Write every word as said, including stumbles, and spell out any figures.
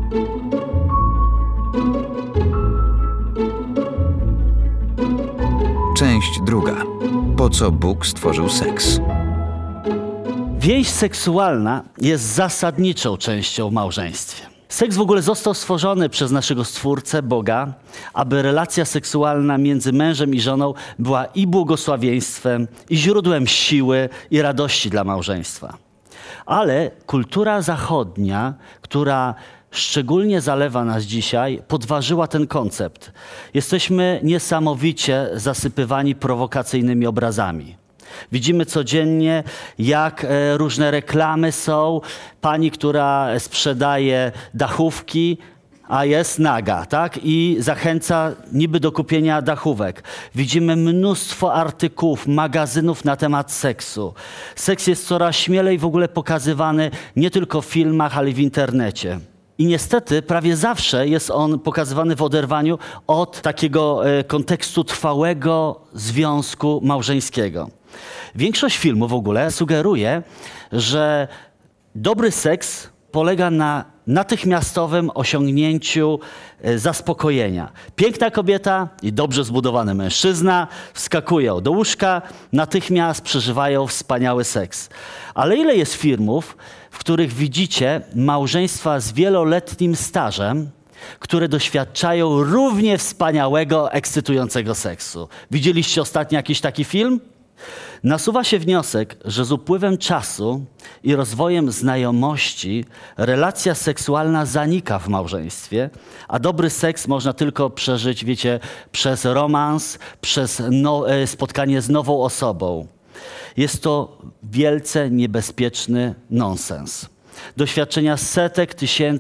Część druga. Po co Bóg stworzył seks? Więź seksualna jest zasadniczą częścią w małżeństwie. Seks w ogóle został stworzony przez naszego Stwórcę, Boga, aby relacja seksualna między mężem i żoną była i błogosławieństwem, i źródłem siły i radości dla małżeństwa. Ale kultura zachodnia, która szczególnie zalewa nas dzisiaj, podważyła ten koncept. Jesteśmy niesamowicie zasypywani prowokacyjnymi obrazami. Widzimy codziennie, jak e, różne reklamy są. Pani, która sprzedaje dachówki, a jest naga, tak? I zachęca niby do kupienia dachówek. Widzimy mnóstwo artykułów, magazynów na temat seksu. Seks jest coraz śmielej w ogóle pokazywany nie tylko w filmach, ale i w internecie. I niestety prawie zawsze jest on pokazywany w oderwaniu od takiego e, kontekstu trwałego związku małżeńskiego. Większość filmów w ogóle sugeruje, że dobry seks polega na natychmiastowym osiągnięciu e, zaspokojenia. Piękna kobieta i dobrze zbudowany mężczyzna wskakują do łóżka, natychmiast przeżywają wspaniały seks. Ale ile jest filmów, w których widzicie małżeństwa z wieloletnim stażem, które doświadczają równie wspaniałego, ekscytującego seksu? Widzieliście ostatnio jakiś taki film? Nasuwa się wniosek, że z upływem czasu i rozwojem znajomości relacja seksualna zanika w małżeństwie, a dobry seks można tylko przeżyć, wiecie, przez romans, przez no, spotkanie z nową osobą. Jest to wielce niebezpieczny nonsens. Doświadczenia setek tysięcy